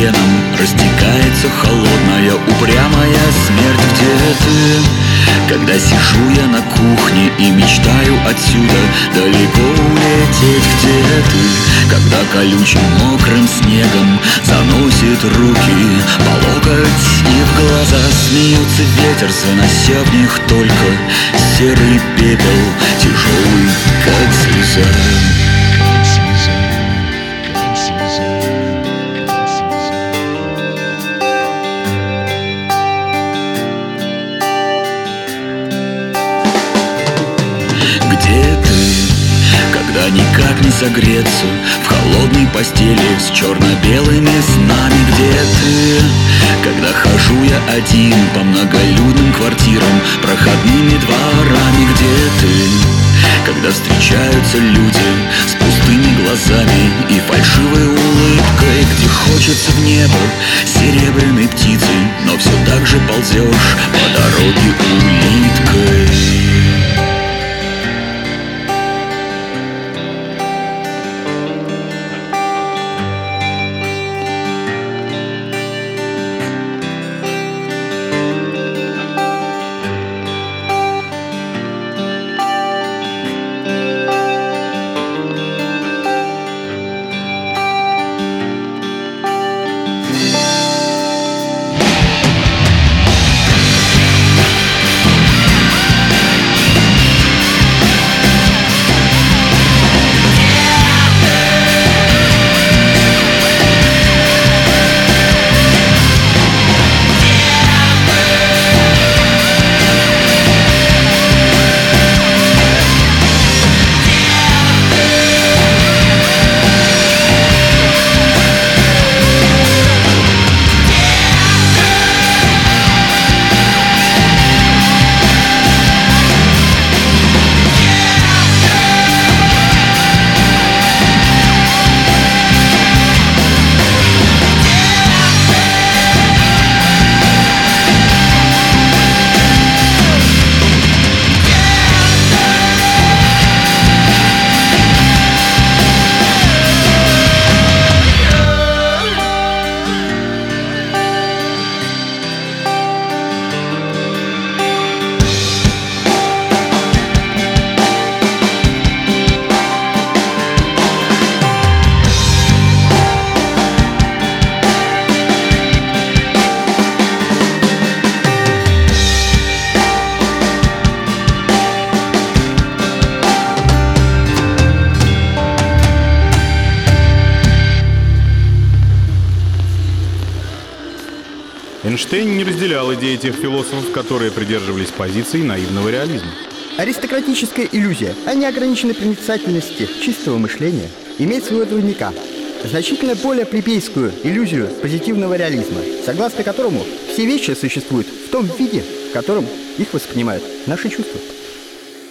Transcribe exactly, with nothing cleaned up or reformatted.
венам растекается холодная, упрямая смерть. Где ты? Когда сижу я на кухне и мечтаю отсюда далеко улететь. Где ты? Когда колючим мокрым снегом заносит руки по локоть, и в глаза смеется ветер, занося в них только серый пепел, тяжелый, как слеза. Где ты? Когда никак не согреться в холодной постели с черно-белыми снами. Где ты? Когда хожу я один по многолюдным квартирам, проходными дворами. Где ты? Когда встречаются люди с пустыми глазами и фальшивой улыбкой. Где хочется в небо серебряной птицей, но все так же ползешь по дороге улиткой. Эйнштейн не разделял идеи тех философов, которые придерживались позиций наивного реализма. Аристократическая иллюзия о неограниченной проницательности чистого мышления имеет своего двойника, значительно более плебейскую иллюзию позитивного реализма, согласно которому все вещи существуют в том виде, в котором их воспринимают наши чувства.